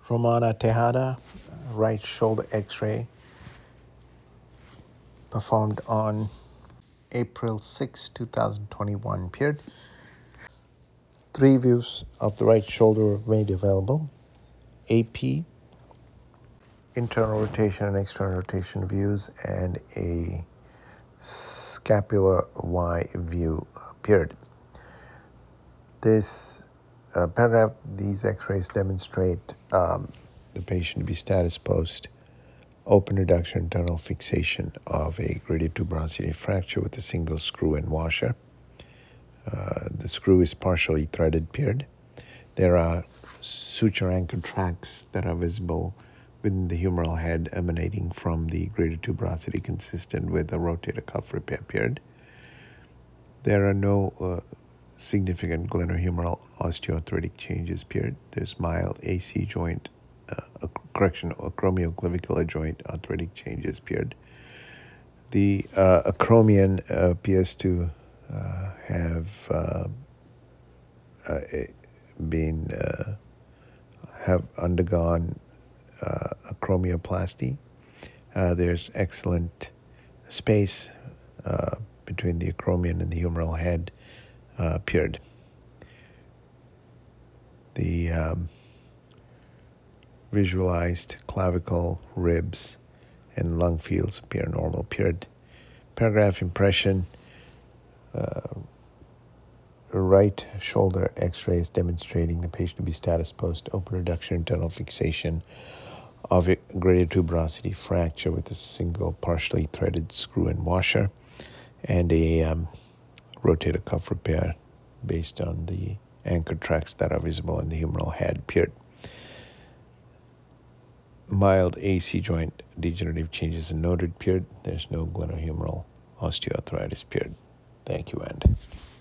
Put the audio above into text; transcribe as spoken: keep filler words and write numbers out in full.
Romana Tejada, right shoulder x-ray, performed on April sixth, twenty twenty-one. Period. Three views of the right shoulder were made available. A P, internal rotation and external rotation views, and a scapular Y view. Period. This uh, paragraph, these x-rays demonstrate um, the patient to be status post open reduction internal fixation of a graded tuberosity fracture with a single screw and washer. Uh, the screw is partially threaded. Period. There are suture anchor tracks that are visible within the humeral head emanating from the graded tuberosity consistent with a rotator cuff repair. Period. There are no uh, significant glenohumeral osteoarthritic changes. Period. There's mild A C joint, uh, correction, acromioclavicular joint arthritic changes. Period. The uh, acromion uh, appears to uh, have uh, uh, been uh, have undergone uh, acromioplasty. Uh, there's excellent space uh, between the acromion and the humeral head. Uh, period. The um, visualized clavicle, ribs, and lung fields appear normal. Period. Paragraph impression. Uh, right shoulder x-rays demonstrating the patient to be status post open reduction internal fixation of a graded tuberosity fracture with a single partially threaded screw and washer, and a um, rotator cuff repair based on the anchor tracks that are visible in the humeral head. Period. Mild A C joint degenerative changes are noted. Period. There's no glenohumeral osteoarthritis. Period. Thank you, and